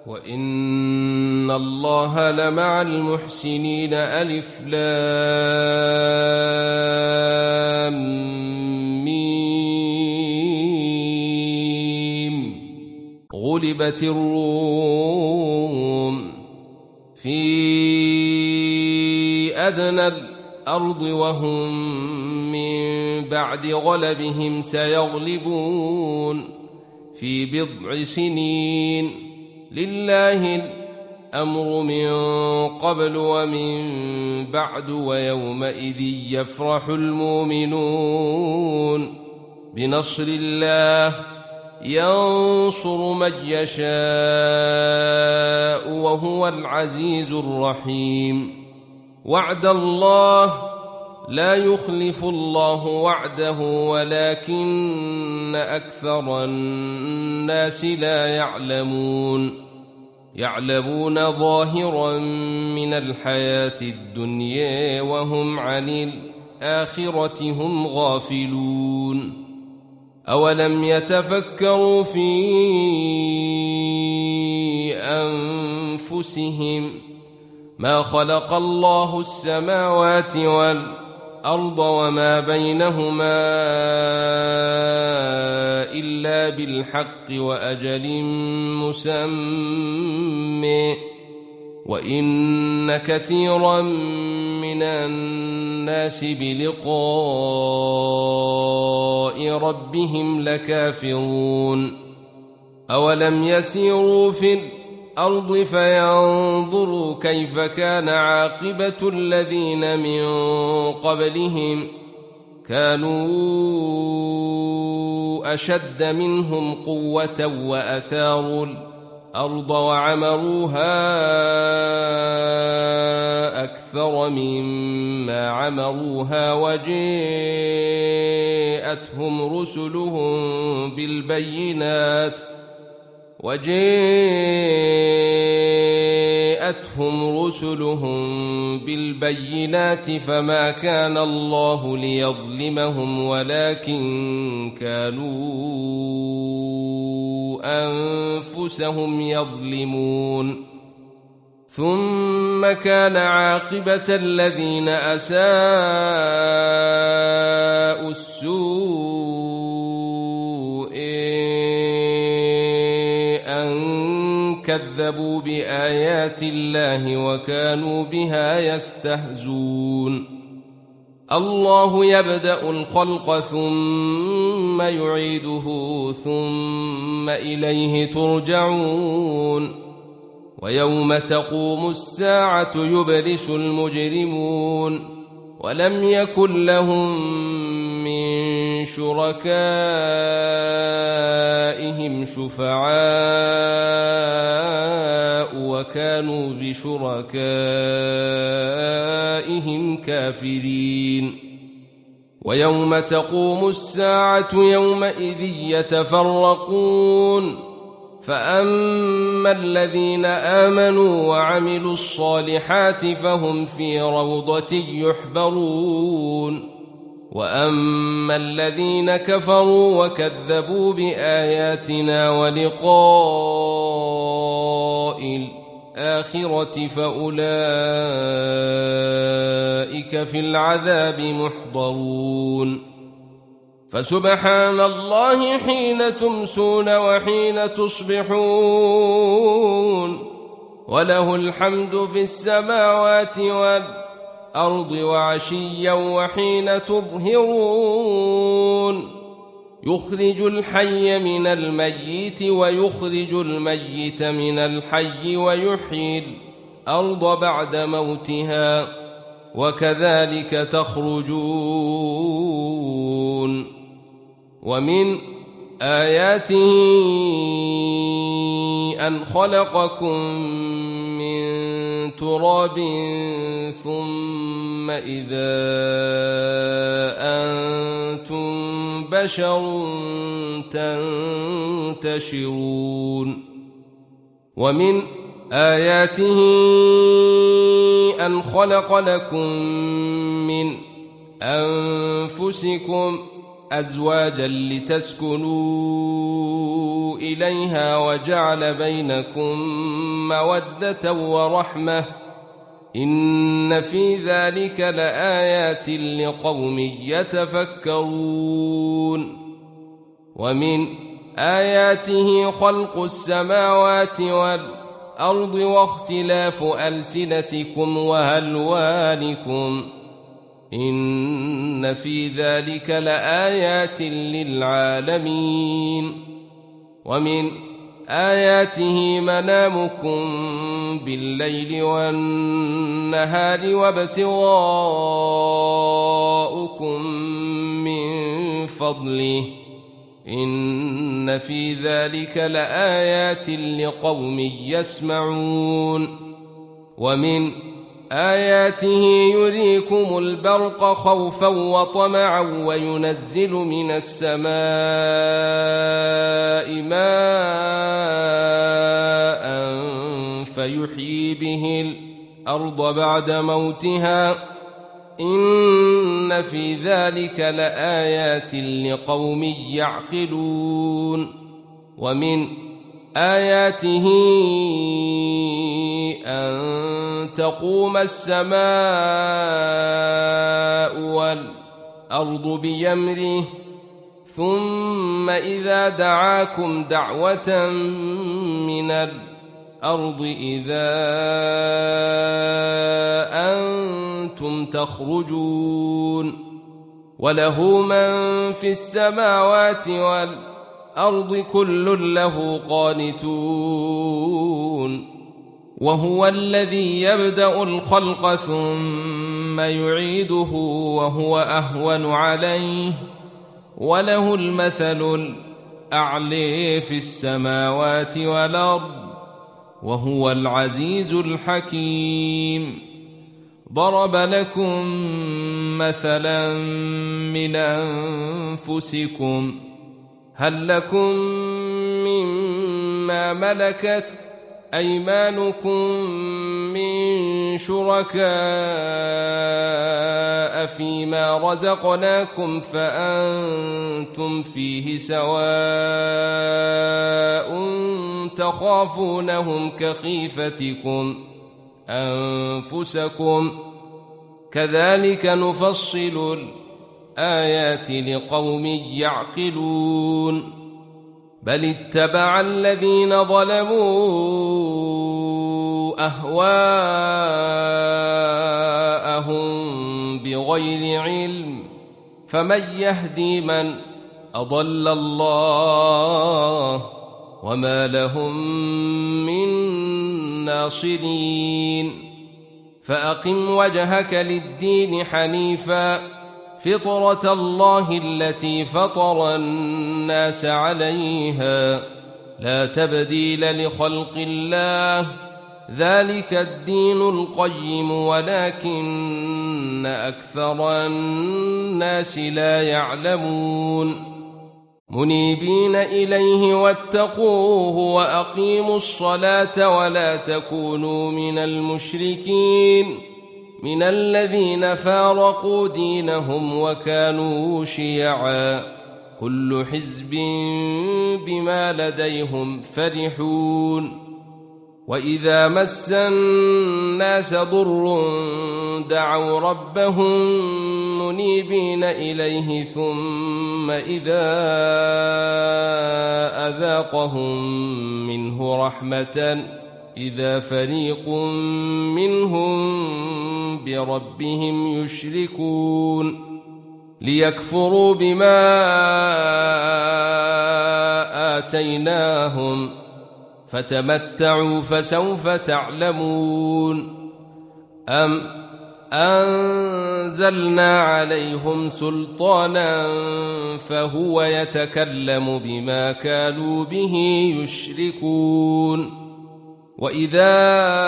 وإن الله لمع المحسنين. ألف لام ميم. غلبت الروم في أدنى الأرض وهم من بعد غلبهم سيغلبون في بضع سنين. لله الأمر من قبل ومن بعد ويومئذ يفرح المؤمنون بنصر الله ينصر من يشاء وهو العزيز الرحيم. وعد الله لا يخلف الله وعده ولكن أكثر الناس لا يعلمون ظاهرا من الحياة الدنيا وهم عن الآخرة هم غافلون. أولم يتفكروا في أنفسهم ما خلق الله السماوات والأرض وما بينهما إلا بالحق وأجل مسمى وإن كثيرا من الناس بلقاء ربهم لكافرون. أولم يسيروا في الأرض فينظروا كيف كان عاقبة الذين من قبلهم كانوا أشد منهم قوة وأثاروا الأرض وعمروها أكثر مما عمروها وجاءتهم رسلهم بالبينات فما كان الله ليظلمهم ولكن كانوا أنفسهم يظلمون. ثم كان عاقبة الذين أساءوا السوء أن كذبوا بآيات الله وكانوا بها يستهزون. الله يبدأ الخلق ثم يعيده ثم إليه ترجعون. ويوم تقوم الساعة يبلس المجرمون ولم يكن لهم من شركائهم شفعاء وكانوا بشركائهم كافرين. ويوم تقوم الساعة يومئذ يتفرقون فأما الذين آمنوا وعملوا الصالحات فهم في روضة يحبرون وأما الذين كفروا وكذبوا بآياتنا ولقاء الآخرة فأولئك في العذاب محضرون. فسبحان الله حين تمسون وحين تصبحون وله الحمد في السماوات والأرض وعشيا وحين تظهرون. يخرج الحي من الميت ويخرج الميت من الحي ويحيي الأرض بعد موتها وكذلك تخرجون. ومن آياته أن خلقكم من تراب ثم إذا أنتم بشر تنتشرون. ومن آياته أن خلق لكم من أنفسكم أزواجا لتسكنوا إليها وجعل بينكم مودة ورحمة إن في ذلك لآيات لقوم يتفكرون ومن آياته خلق السماوات والأرض واختلاف ألسنتكم وألوانكم إن في ذلك لآيات للعالمين ومن آياته منامكم بالليل والنهار وابتغاؤكم من فضله إن في ذلك لآيات لقوم يسمعون ومن آياته يريكم البرق خوفا وطمعا وينزل من السماء ماء فيحيي به الأرض بعد موتها إن في ذلك لآيات لقوم يعقلون ومن آياته أن تقوم السماء والأرض بأمره ثم إذا دعاكم دعوة من الأرض إذا أنتم تخرجون وله من في السماوات والأرض كل له قانتون وهو الذي يبدأ الخلق ثم يعيده وهو أهون عليه وله المثل الأعلى في السماوات والأرض وهو العزيز الحكيم ضرب لكم مثلا من أنفسكم هل لكم مما ملكت أيمانكم من شركاء فيما رزقناكم فأنتم فيه سواء تخافونهم كخيفتكم أنفسكم كذلك نفصل الآيات لقوم يعقلون بل اتبع الذين ظلموا أهواءهم بغير علم فمن يهدي من أضل الله وما لهم من ناصرين فأقم وجهك للدين حنيفا فطرة الله التي فطر الناس عليها لا تبديل لخلق الله ذلك الدين القيم ولكن أكثر الناس لا يعلمون منيبين إليه واتقوه وأقيموا الصلاة ولا تكونوا من المشركين من الذين فارقوا دينهم وكانوا شيعا كل حزب بما لديهم فرحون وإذا مس الناس ضر دعوا ربهم منيبين إليه ثم إذا أذاقهم منه رحمة إذا فريق منهم بربهم يشركون ليكفروا بما آتيناهم فتمتعوا فسوف تعلمون أم أنزلنا عليهم سلطانا فهو يتكلم بما كانوا به يشركون وإذا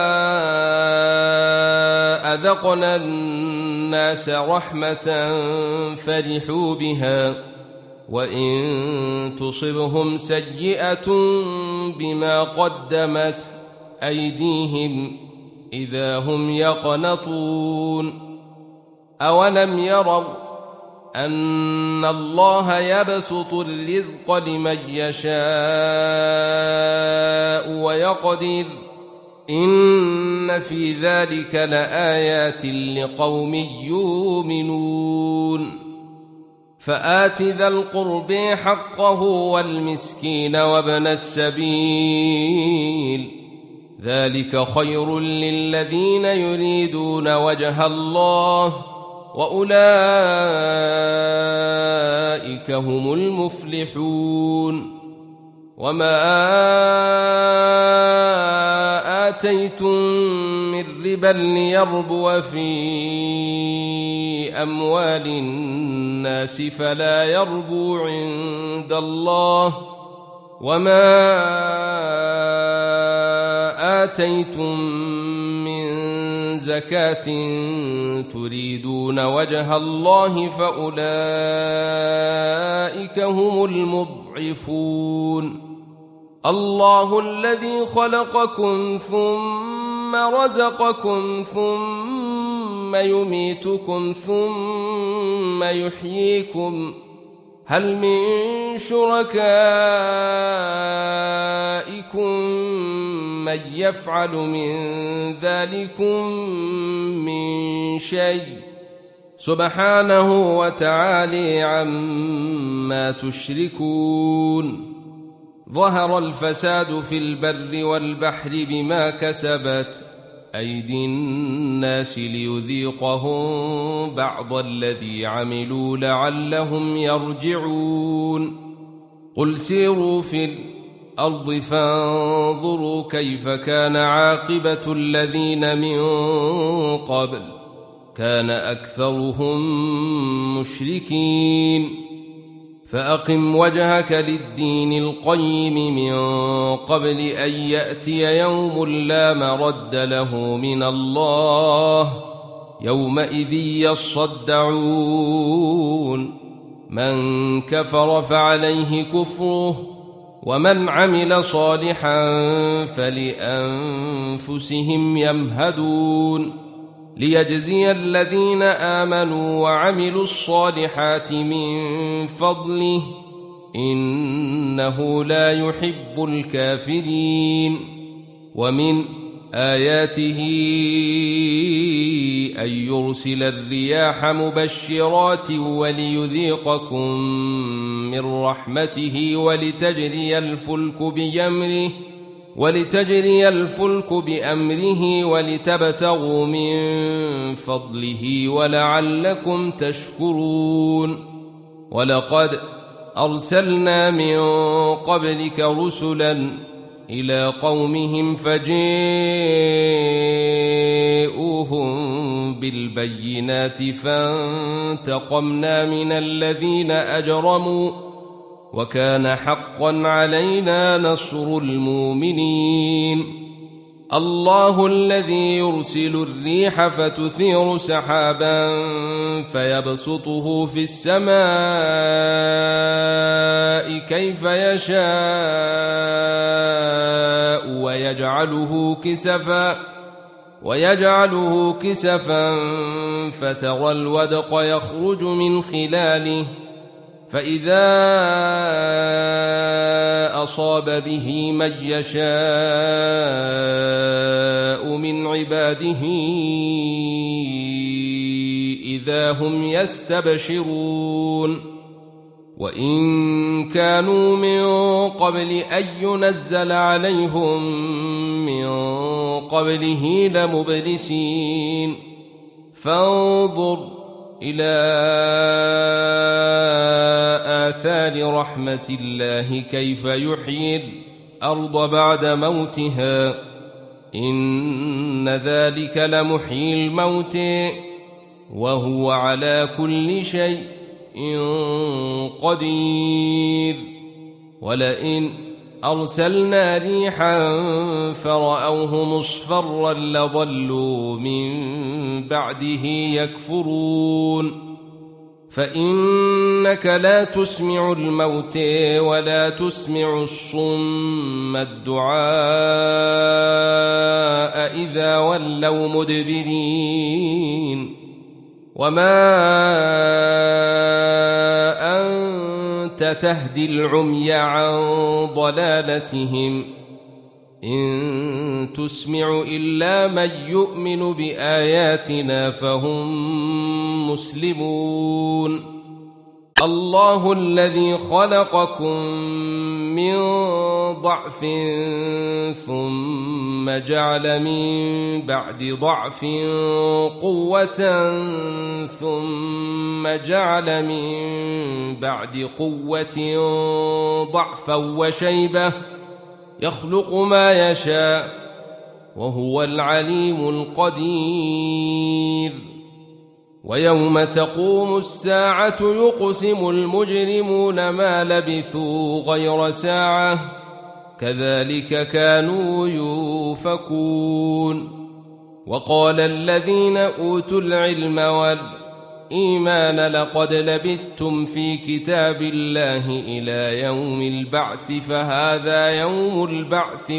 أذقنا الناس رحمة فرحوا بها وإن تصبهم سيئة بما قدمت أيديهم إذا هم يقنطون أولم يروا أن الله يبسط الرزق لمن يشاء ويقدر إن في ذلك لآيات لقوم يؤمنون فآت ذا القرب حقه والمسكين وابن السبيل ذلك خير للذين يريدون وجه الله وأولئك هم المفلحون وما آتيتم من ربا ليربو في أموال الناس فلا يربو عند الله وما آتيتم من زكاة تريدون وجه الله فأولئك هم المضعفون الله الذي خلقكم ثم رزقكم ثم يميتكم ثم يحييكم هل من شركائكم من يفعل من ذلكم من شيء سبحانه وتعالى عما تشركون ظهر الفساد في البر والبحر بما كسبت أيدي الناس ليذيقهم بعض الذي عملوا لعلهم يرجعون قل سيروا في الأرض فانظروا كيف كان عاقبة الذين من قبل كان أكثرهم مشركين فأقم وجهك للدين القيم من قبل أن يأتي يوم لا مرد له من الله يومئذ يصدعون من كفر فعليه كفره ومن عمل صالحا فلأنفسهم يمهدون ليجزي الذين آمنوا وعملوا الصالحات من فضله إنه لا يحب الكافرين ومن آياته أن يرسل الرياح مبشرات وليذيقكم من رحمته ولتجري الفلك بأمره ولتبتغوا من فضله ولعلكم تشكرون ولقد أرسلنا من قبلك رسلا إلى قومهم فجاءوهم بالبينات فانتقمنا من الذين أجرموا وكان حقا علينا نصر المؤمنين الله الذي يرسل الريح فتثير سحابا فيبسطه في السماء كيف يشاء ويجعله كسفا فترى الودق يخرج من خلاله فإذا أصاب به من يشاء من عباده إذا هم يستبشرون وإن كانوا من قبل أن ينزل عليهم من قبله لمبلسين فانظر إلى آثار رحمة الله كيف يحيي الأرض بعد موتها إن ذلك لمحيي الموت وهو على كل شيء قدير ولئن أرسلنا ريحا فرأوه مصفرا لظلوا من بعده يكفرون فإنك لا تسمع الموت ولا تسمع الصم الدعاء إذا ولوا مدبرين وما تهدي العمي عن ضلالتهم إن تسمع إلا من يؤمن بآياتنا فهم مسلمون الله الذي خلقكم من ضعف ثم جعل من بعد ضعف قوة ثم جعل من بعد قوة ضعفا وشيبة يخلق ما يشاء وهو العليم القدير ويوم تقوم الساعة يقسم المجرمون ما لبثوا غير ساعة كذلك كانوا يؤفكون وقال الذين أوتوا العلم والإيمان لقد لبثتم في كتاب الله إلى يوم البعث فهذا يوم البعث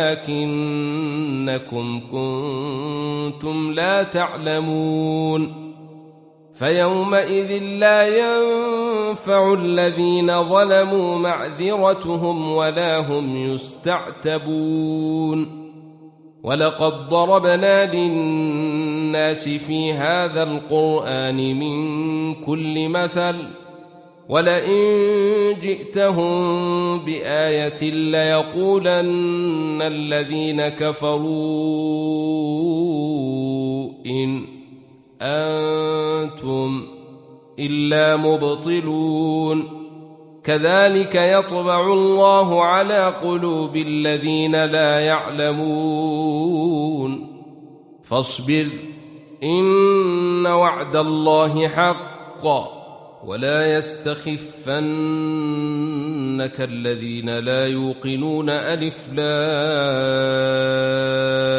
ولكنكم كنتم لا تعلمون فيومئذ لا ينفع الذين ظلموا معذرتهم ولا هم يستعتبون ولقد ضربنا للناس في هذا القرآن من كل مثل ولئن جئتهم بآية ليقولن الذين كفروا إن أنتم إلا مبطلون كذلك يطبع الله على قلوب الذين لا يعلمون فاصبر إن وعد الله حق ولا يستخفنك الذين لا يوقنون ألف لام